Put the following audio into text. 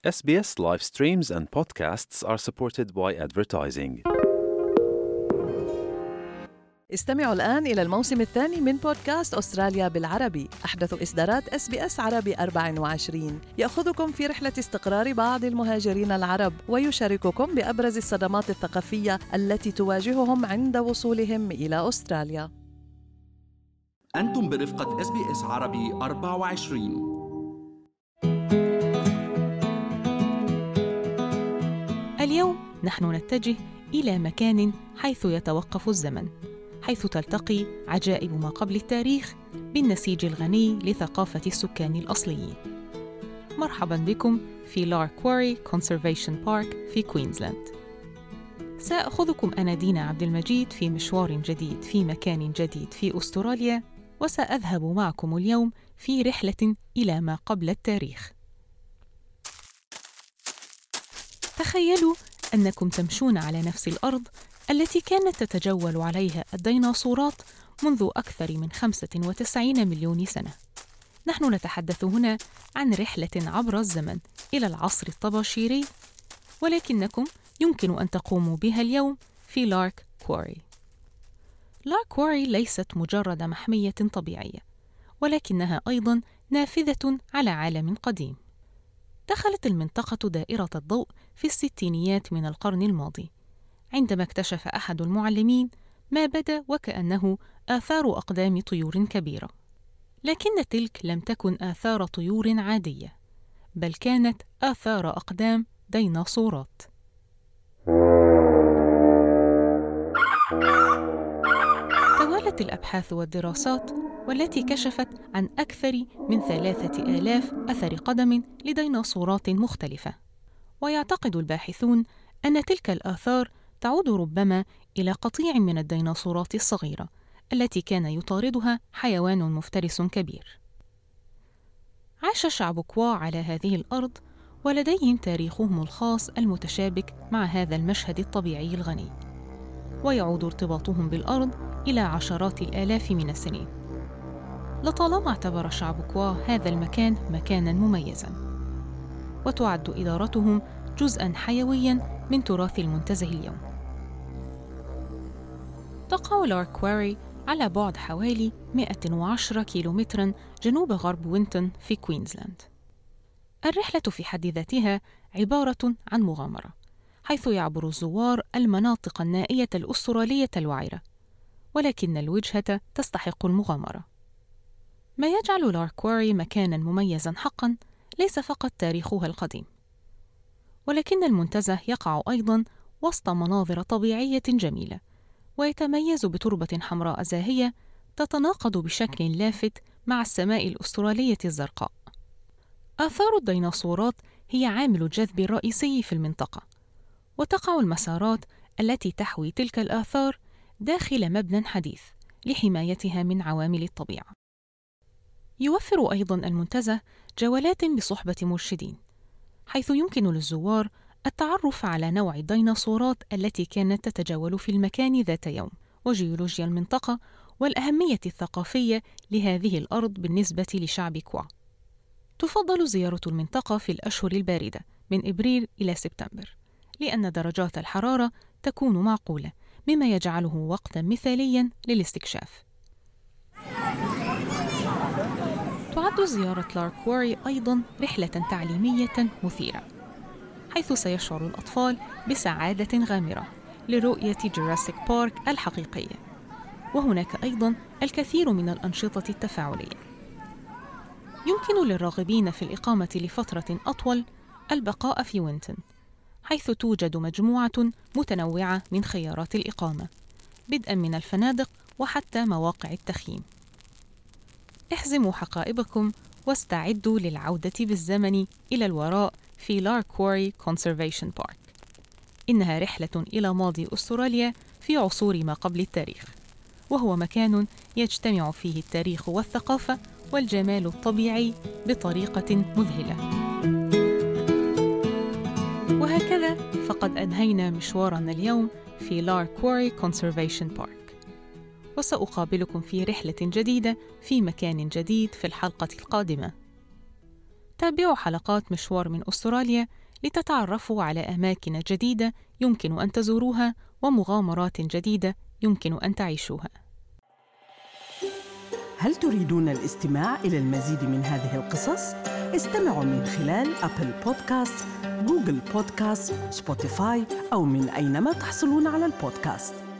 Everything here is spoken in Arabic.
SBS live streams and podcasts are supported by advertising. استمعوا الآن إلى الموسم الثاني من بودكاست أستراليا بالعربي، أحدث إصدارات SBS عربي 24 يأخذكم في رحلة استقرار بعض المهاجرين العرب ويشارككم بأبرز الصدمات الثقافية التي تواجههم عند وصولهم إلى أستراليا. أنتم برفقة SBS عربي 24. اليوم نحن نتجه إلى مكان حيث يتوقف الزمن، حيث تلتقي عجائب ما قبل التاريخ بالنسيج الغني لثقافة السكان الأصليين. مرحباً بكم في لاركواري كونسرفيشن بارك في كوينزلاند. سأخذكم أنا دينا عبد المجيد في مشوار جديد في مكان جديد في أستراليا، وسأذهب معكم اليوم في رحلة إلى ما قبل التاريخ. تخيلوا أنكم تمشون على نفس الأرض التي كانت تتجول عليها الديناصورات منذ أكثر من 95 مليون سنة. نحن نتحدث هنا عن رحلة عبر الزمن إلى العصر الطباشيري، ولكنكم يمكن أن تقوموا بها اليوم في لارك كواري. لارك كواري ليست مجرد محمية طبيعية، ولكنها أيضاً نافذة على عالم قديم. دخلت المنطقة دائرة الضوء في الستينيات من القرن الماضي، عندما اكتشف أحد المعلمين ما بدا وكأنه آثار أقدام طيور كبيرة. لكن تلك لم تكن آثار طيور عادية، بل كانت آثار أقدام ديناصورات. توالت الأبحاث والدراسات والتي كشفت عن أكثر من 3000 أثر قدم لديناصورات مختلفة، ويعتقد الباحثون أن تلك الآثار تعود ربما إلى قطيع من الديناصورات الصغيرة التي كان يطاردها حيوان مفترس كبير. عاش شعب كوا على هذه الأرض، ولديهم تاريخهم الخاص المتشابك مع هذا المشهد الطبيعي الغني، ويعود ارتباطهم بالأرض إلى عشرات الآلاف من السنين. لطالما اعتبر شعب كوا هذا المكان مكاناً مميزاً، وتعد إدارتهم جزءاً حيوياً من تراث المنتزه اليوم. تقع لارك كواري على بعد حوالي 110 كيلومتراً جنوب غرب وينتون في كوينزلاند. الرحلة في حد ذاتها عبارة عن مغامرة، حيث يعبر الزوار المناطق النائية الأسترالية الوعرة، ولكن الوجهة تستحق المغامرة. ما يجعل لارك كواري مكاناً مميزاً حقاً ليس فقط تاريخها القديم، ولكن المنتزه يقع أيضاً وسط مناظر طبيعية جميلة، ويتميز بتربة حمراء زاهية تتناقض بشكل لافت مع السماء الأسترالية الزرقاء. آثار الديناصورات هي عامل الجذب الرئيسي في المنطقة، وتقع المسارات التي تحوي تلك الآثار داخل مبنى حديث لحمايتها من عوامل الطبيعة. يوفر أيضاً المنتزه جولات بصحبة مرشدين، حيث يمكن للزوار التعرف على نوع الديناصورات التي كانت تتجول في المكان ذات يوم، وجيولوجيا المنطقة، والأهمية الثقافية لهذه الأرض بالنسبة لشعب كوا. تفضل زيارة المنطقة في الأشهر الباردة من إبريل إلى سبتمبر، لأن درجات الحرارة تكون معقولة، مما يجعله وقتاً مثالياً للاستكشاف. تعد زيارة لارك كواري أيضاً رحلة تعليمية مثيرة، حيث سيشعر الأطفال بسعادة غامرة لرؤية جوراسيك بارك الحقيقية، وهناك أيضاً الكثير من الأنشطة التفاعلية. يمكن للراغبين في الإقامة لفترة أطول البقاء في وينتون، حيث توجد مجموعة متنوعة من خيارات الإقامة، بدءاً من الفنادق وحتى مواقع التخييم. احزموا حقائبكم واستعدوا للعودة بالزمن إلى الوراء في لارك كواري كونسرفيشن بارك. إنها رحلة إلى ماضي أستراليا في عصور ما قبل التاريخ، وهو مكان يجتمع فيه التاريخ والثقافة والجمال الطبيعي بطريقة مذهلة. وهكذا فقد أنهينا مشوارنا اليوم في لارك كواري كونسرفيشن بارك، وسأقابلكم في رحلة جديدة في مكان جديد في الحلقة القادمة. تابعوا حلقات مشوار من أستراليا لتتعرفوا على أماكن جديدة يمكن أن تزوروها ومغامرات جديدة يمكن أن تعيشوها. هل تريدون الاستماع إلى المزيد من هذه القصص؟ استمعوا من خلال أبل بودكاست، جوجل بودكاست، سبوتيفاي أو من أينما تحصلون على البودكاست.